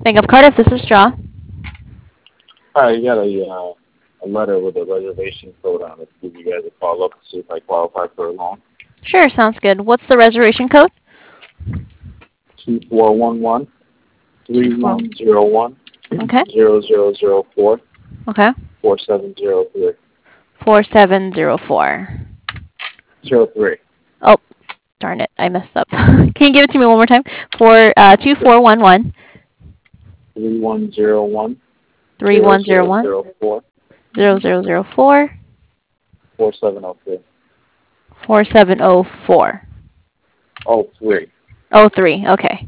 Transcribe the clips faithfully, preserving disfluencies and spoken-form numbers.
Bank of Cardiff, this is Jaw. Hi, you got a, uh, a letter with a reservation code on it. Give you guys a call up to see if I qualify for a loan. Sure, sounds good. What's the reservation code? Two four one one three one zero one Okay. zero zero zero four Okay. four seven zero three four seven zero four. zero three. Oh, darn it, I messed up. Can you give it to me one more time? Four uh two four one one Three one zero one three one zero one zero four zero zero zero four four seven zero three. four seven zero four. Oh three. Oh three. Okay.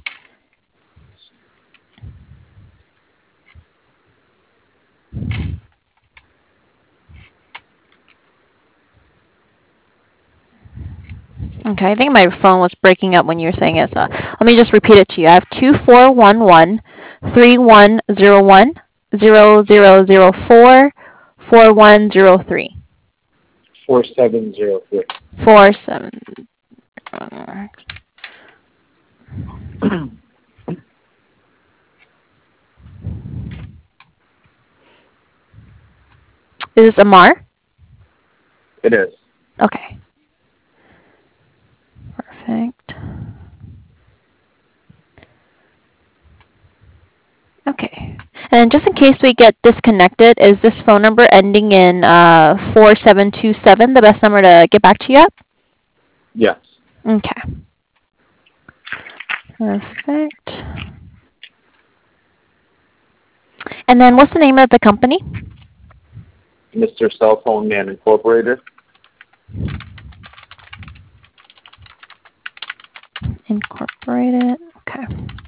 Okay, I think my phone was breaking up when you were saying it, so let me just repeat it to you. I have two four one one three one zero one zero zero zero four four one zero three. Four seven zero three. Four seven. Is this Amar? It is. Okay. Perfect. Okay. And just in case we get disconnected, is this phone number ending in uh, four seven two seven the best number to get back to you at? Yes. Okay. Perfect. And then what's the name of the company? Mister Cell Phone Man Incorporated. Incorporated. Okay.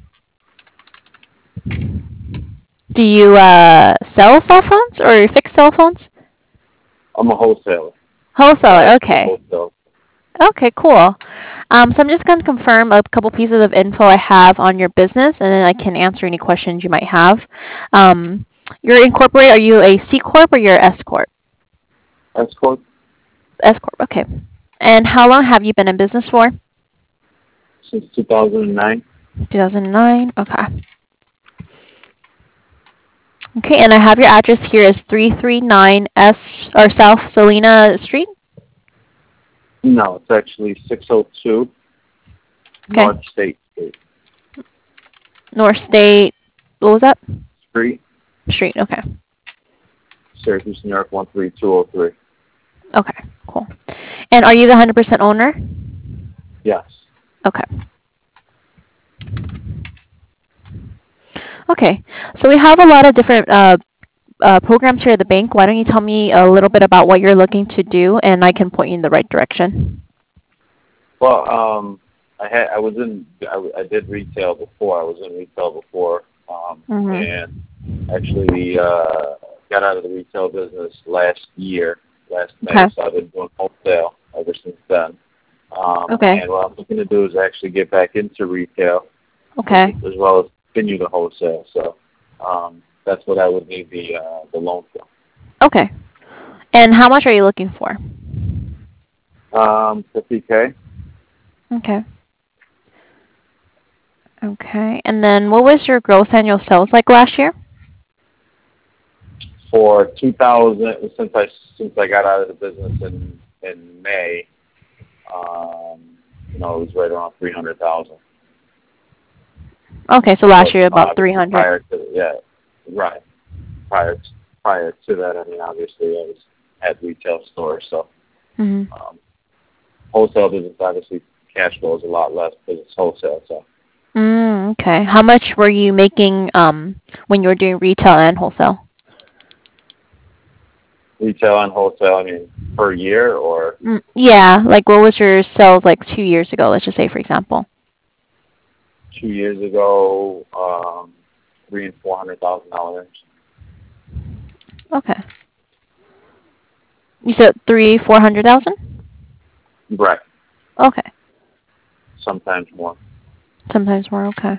Do you uh, sell cell phones or fix cell phones? I'm a wholesaler. Wholesaler. Okay. Wholesale. Okay, cool. Um, so I'm just going to confirm a couple pieces of info I have on your business, and then I can answer any questions you might have. Um, you're incorporated. Are you a C corp or you're S corp? S corp. S corp. Okay. And how long have you been in business for? Since two thousand nine. two thousand nine. Okay. Okay, and I have your address here as three three nine S or South Salina Street. No, it's actually six oh two Okay. North State Street. North State. What was that? Street. Street. Okay. Syracuse, New York one three two oh three. Okay. Cool. And are you the one hundred percent owner? Yes. Okay. Okay. So we have a lot of different uh, uh, programs here at the bank. Why don't you tell me a little bit about what you're looking to do, and I can point you in the right direction. Well, um, I had I was in I, I did retail before. I was in retail before, um, Mm-hmm. and actually uh, got out of the retail business last year, last May. Okay. So I've been doing wholesale ever since then. Um, Okay. And what I'm looking to do is actually get back into retail, Okay. as well as continue the wholesale. So um, that's what I would need the uh, the loan for. Okay. And how much are you looking for? Um, fifty K. Okay. Okay. And then what was your gross annual sales like last year? For two thousand, since I since I got out of the business in in May, um, you know, it was right around three hundred thousand. Okay, so last But, year about uh, three hundred. Prior to yeah, right. Prior prior to that, I mean, obviously, I was had retail stores, so Mm-hmm. um, wholesale business obviously cash flow is a lot less because it's wholesale. So Mm, okay. How much were you making um when you were doing retail and wholesale? retail and wholesale, I mean, per year or Mm, yeah, like what was your sales like two years ago? Let's just say, for example. two years ago, um, three and four hundred thousand dollars. Okay. You said three, four hundred thousand? Right. Okay. Sometimes more. Sometimes more. Okay.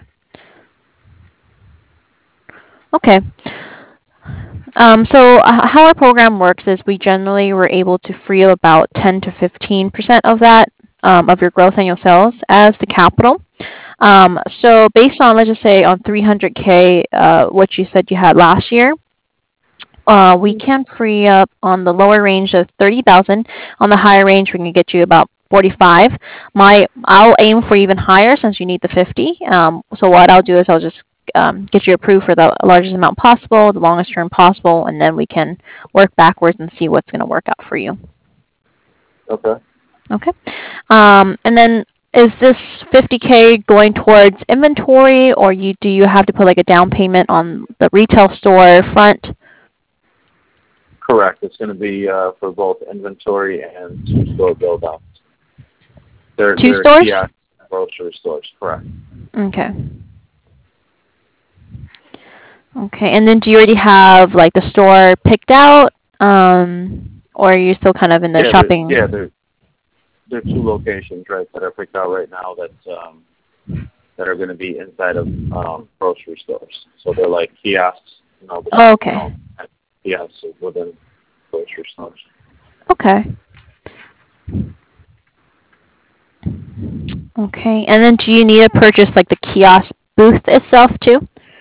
Okay. Um, so uh, how our program works is we generally were able to free up about ten to fifteen percent of that um, of your gross annual sales as the capital. Um, so based on, let's just say, on three hundred K, uh, what you said you had last year, uh, we can free up on the lower range of thirty thousand. On the higher range, we can get you about forty-five. My, I'll aim for even higher since you need the fifty. Um, so what I'll do is I'll just um, get you approved for the largest amount possible, the longest term possible, and then we can work backwards and see what's going to work out for you. Okay. Okay. Um, and then is this fifty K going towards inventory, or you do you have to put like a down payment on the retail store front? Correct. It's going to be uh, for both inventory and two store build outs. They're, Two they're stores? kiosk grocery stores. Correct. Okay. Okay. And then do you already have like the store picked out, um, or are you still kind of in the Yeah, shopping? there, yeah. There, there are two locations right that are picked out right now that um, that are going to be inside of um, grocery stores. So they're like kiosks, you know, but, Oh, okay. you know, kiosks within grocery stores. Okay. Okay. And then do you need to purchase like the kiosk booth itself too?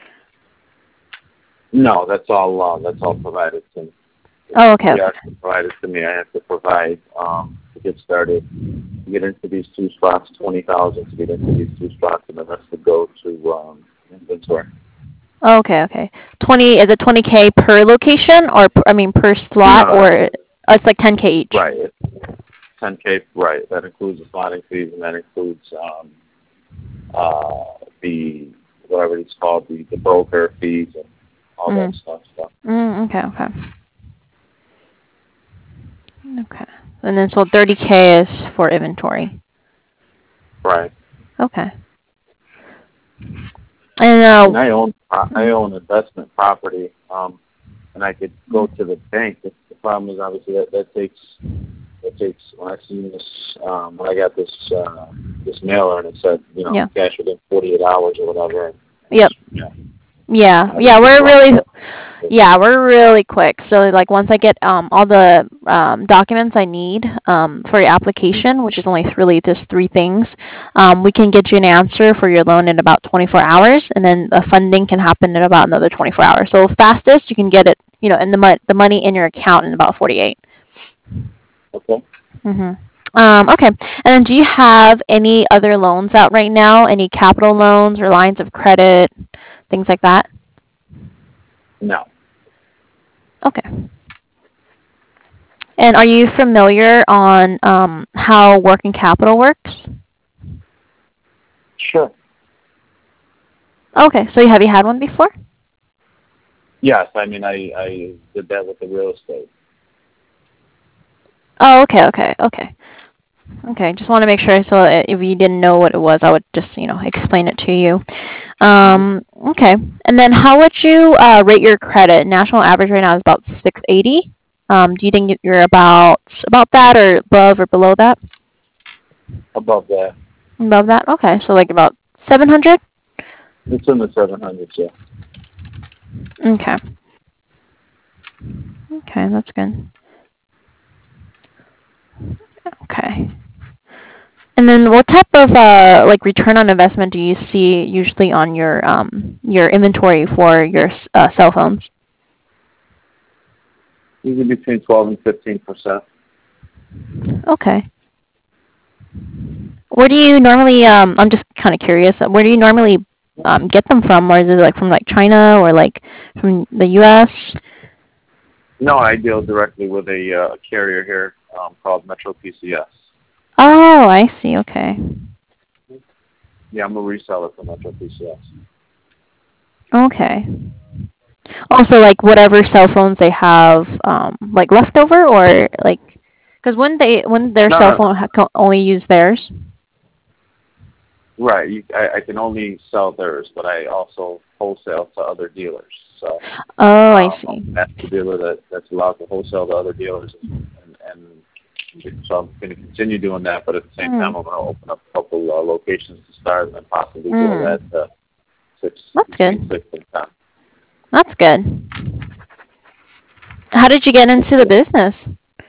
No, that's all. Uh, that's all provided to me. Oh, okay. Yeah, Okay. it's provided to me. I have to provide um, to get started. To get into these two spots, twenty thousand to get into these two spots, and the rest to go to um, inventory. Okay, okay. Twenty is it twenty K per location or per, I mean per slot, No, or oh, it's like ten K each? right. It's ten K, right. That includes the slotting fees, and that includes um, uh, the whatever it's called, the, the broker fees and all Mm. that stuff. So. Mm, okay, okay. Okay. And then so thirty K is for inventory. Right. Okay. And uh And I own I own investment property, um, and I could go to the bank. The, the problem is obviously that, that takes that takes when I seen this um, when I got this uh, this mailer and it said you know yeah. cash within forty-eight hours or whatever. Yep. Yeah. Yeah. I Yeah, just we're dropped really it. yeah, we're really quick. So like once I get um all the um documents I need um for your application, which is only really just three things, um we can get you an answer for your loan in about twenty-four hours, and then the funding can happen in about another twenty-four hours. So fastest you can get it, you know, in the mo- the money in your account in about forty-eight. Okay. Mhm. Um okay. And then do you have any other loans out right now? Any capital loans or lines of credit, things like that? No. Okay. And are you familiar on um, how working capital works? Sure. Okay, so have you had one before? Yes. I mean I I did that with the real estate. Oh, okay, okay, okay. Okay, just want to make sure, so if you didn't know what it was, I would just, you know, explain it to you. Um, okay, and then how would you uh, rate your credit? National average right now is about six eighty. Um, do you think you're about about that, or above or below that? Above that. Above that? Okay, so like about seven hundred? It's in the seven hundreds. Yeah. Okay. Okay, that's good. Okay. And then what type of uh like return on investment do you see usually on your um your inventory for your uh, cell phones? Usually between twelve and fifteen percent. Okay. Where do you normally um I'm just kind of curious, where do you normally um get them from, or is it like from like China or like from the U S? No, I deal directly with a uh, carrier here um, called Metro P C S. Oh, I see. Okay. Yeah, I'm a reseller for Metro P C S. Okay. Also, like whatever cell phones they have, um, like leftover, or like, because when they when their No, cell no, phone ha- can only use theirs. right. You, I, I can only sell theirs, but I also wholesale to other dealers. So Oh, I um, see. that's the dealer that, that's allowed to wholesale to other dealers, and, and so I'm going to continue doing that. But at the same Mm. time, I'm going to open up a couple uh, locations to start, and then possibly grow Mm. that uh, six That's between good. six and ten. That's good. How did you get into the business?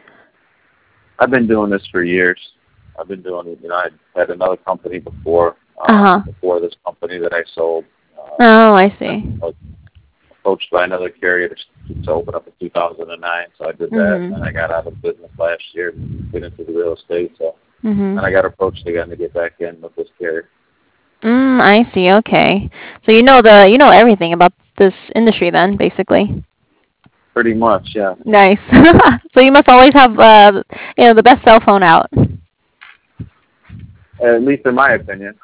I've been doing this for years. I've been doing it. You know, I had another company before. Uh-huh. um, before this company that I sold. Uh, Oh, I and see. I was approached by another carrier to, to open up in two thousand nine, so I did that, and then I Mhm. got out of business last year, get into the real estate, so and I Mhm. got approached again to get back in with this carrier. Mm, I see. Okay. So you know the you know everything about this industry then, basically. Pretty much, yeah. Nice. So you must always have uh you know the best cell phone out. At least in my opinion.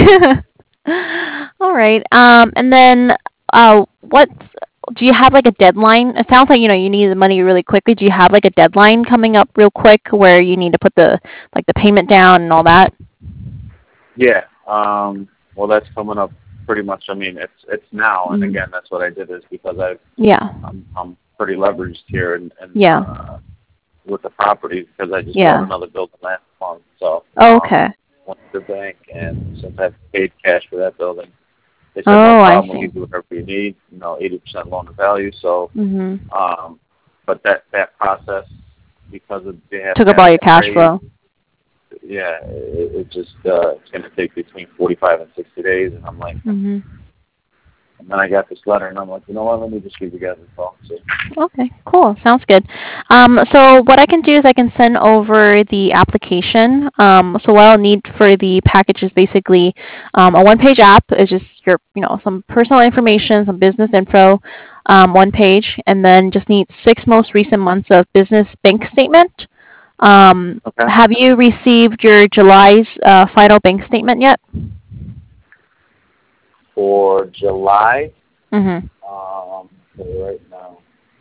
All right. Um, and then, uh, what do you have like a deadline? It sounds like you know you need the money really quickly. Do you have like a deadline coming up real quick where you need to put the like the payment down and all that? Yeah. Um, well, that's coming up pretty much. I mean, it's it's now, and Mm. again, that's what I did is because I've Yeah. I'm I'm pretty leveraged here, and and Yeah. uh, with the property because I just bought Yeah. another building last month. So Oh, um, okay. went to the bank, and since I've paid cash for that building, they said no Oh, I problem. We see. can do whatever you need. You know, eighty percent loan to value. So, Mhm. um, but that that process because of they have Took to up have all it your cash appraised. flow. Yeah, it, it just uh, it's going to take between forty-five and sixty days, and I'm like, Mhm. and then I got this letter, and I'm like, you know what? Let me just give you guys a call. So, Okay, cool. Sounds good. Um, so what I can do is I can send over the application. Um, so what I'll need for the package is basically um, a one-page app. It's just your, you know, some personal information, some business info, um, one page, and then just need six most recent months of business bank statement. Um, okay. have you received your July's uh, final bank statement yet? For July, Mm-hmm. um, for right now,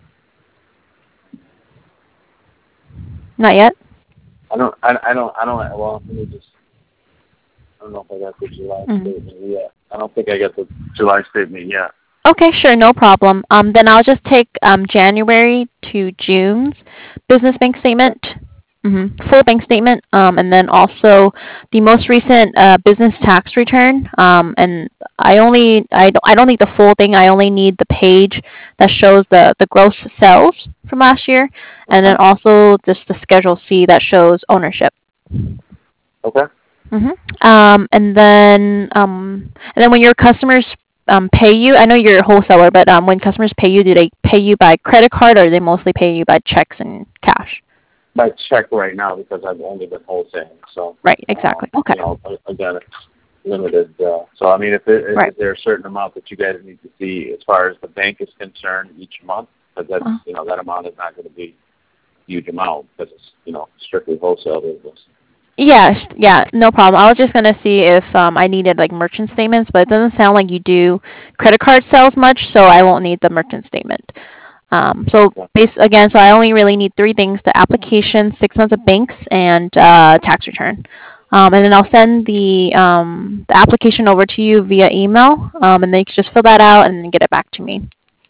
Not yet. I don't, I, I don't, I don't. Well, let me just. I don't know if I got the July Mm-hmm. statement yet. I don't think I got the July statement yet. Okay, sure, no problem. Um, then I'll just take um, January to June's business bank Okay. statement, hmm full bank statement, um, and then also the most recent uh, business tax return. Um, and I only I don't I don't need the full thing. I only need the page that shows the the gross sales from last year, and then Okay. also just the Schedule C that shows ownership. Okay. Mm-hmm. Um, and then um, and then when your customers um, pay you, I know you're a wholesaler, but um, when customers pay you, do they pay you by credit card or do they mostly pay you by checks and cash? By check right now because I've only been wholesaling. So, Right, um, exactly. Okay. you know, a- again, it's limited. Uh, so, I mean, if, it, Right. if there's a certain amount that you guys need to see as far as the bank is concerned each month, because that's, Uh, you know, that amount is not going to be a huge amount because it's, you know, strictly wholesale business. yeah, sh- yeah, no problem. I was just gonna see if um, I needed like merchant statements, but it doesn't sound like you do credit card sales much, so I won't need the merchant statement. Um, so Yeah. base again, so I only really need three things: the application, six months of banks, and uh, tax return. Um, and then I'll send the um, the application over to you via email, um, and then you can just fill that out and then get it back to me.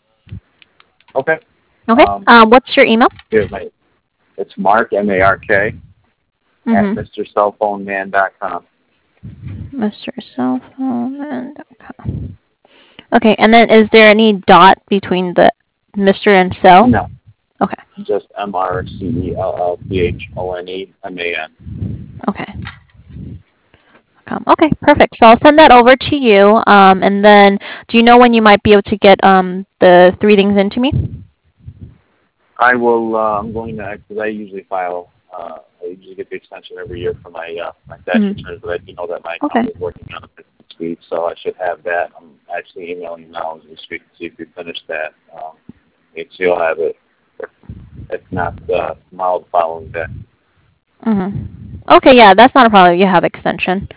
Okay. Okay. Um, Um, what's your email? here's my, it's Mark, M A R K, at Mm-hmm. Mister Cellphoneman dot com. Mister Cellphone dot com. Okay, and then is there any dot between the Mister and Cell? No, Okay. just M R C E L L P H O N E M A N. Okay. Um, okay, perfect. So I'll send that over to you. Um, and then, do you know when you might be able to get um, the three things into me? I will. Uh, I'm going to because I usually file. Uh, I usually get the extension every year for my uh, my tax Mm-hmm. returns, but I do know that my Okay. account is working on it this week, so I should have that. I'm actually emailing you now as we speak to see if you finished that. Um, and so you'll have it. If not, uh, tomorrow the following day. Mm-hmm. Okay, yeah, that's not a problem. You have extension.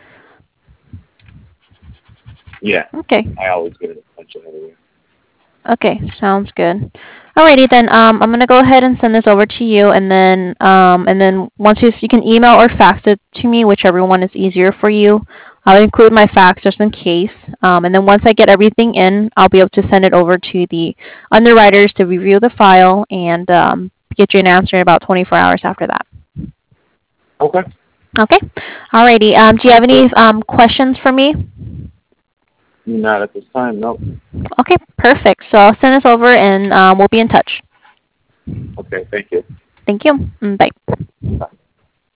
Yeah, Okay. I always get an extension every year. Okay, sounds good. Alrighty then. Um, I'm gonna go ahead and send this over to you, and then um, and then once you you can email or fax it to me, whichever one is easier for you. I'll include my fax just in case. Um, and then once I get everything in, I'll be able to send it over to the underwriters to review the file and um, get you an answer in about twenty-four hours after that. Okay. Okay. Alrighty. Um, do you have Sounds any good. um, questions for me? Not at this time. No. Okay, perfect. So I'll send this over, and um, we'll be in touch. Okay. Thank you. Thank you. Mm, bye. Bye.